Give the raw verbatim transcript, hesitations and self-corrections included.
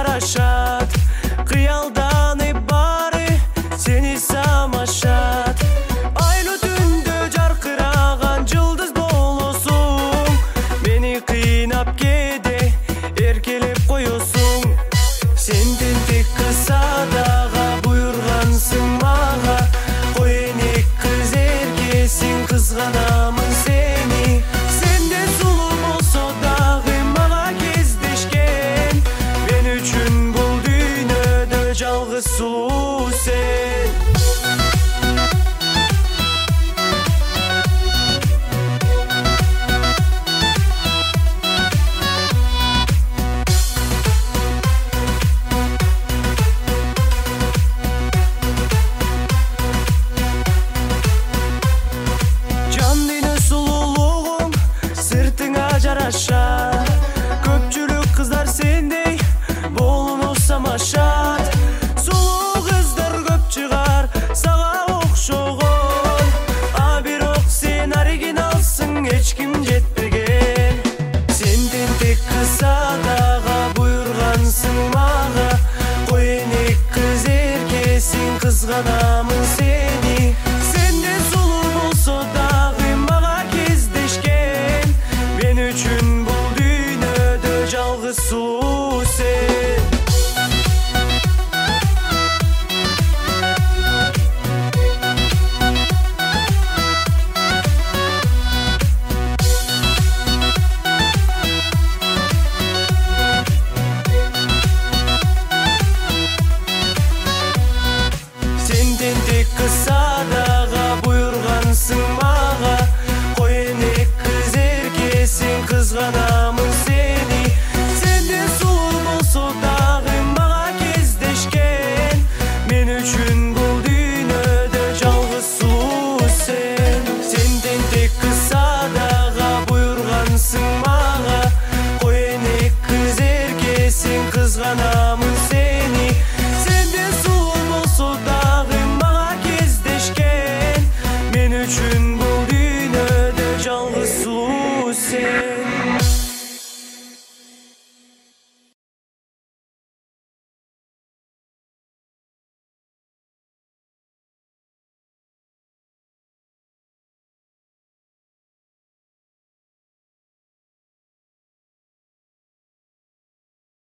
жарашат, кыялданып бары сени самашат. Айлы түндө жаркыраган жылдыз болосуң, мени кыйнап кээде эркелеп коесуң. Сен тентек кысадага буйргансың мага, койнек кыз эркесиң, кызганамын сени. Сенден сулуу болсо дагы мага кездешкен, мен үчүн бул дүйнөдө жалгыз сулуу сен. Көпчүлүк кыздар сендей болууну самашат, сулуу кыздар көп чыгар сага окшогон, а бирок сен оригиналсың, эч ким жетпейт.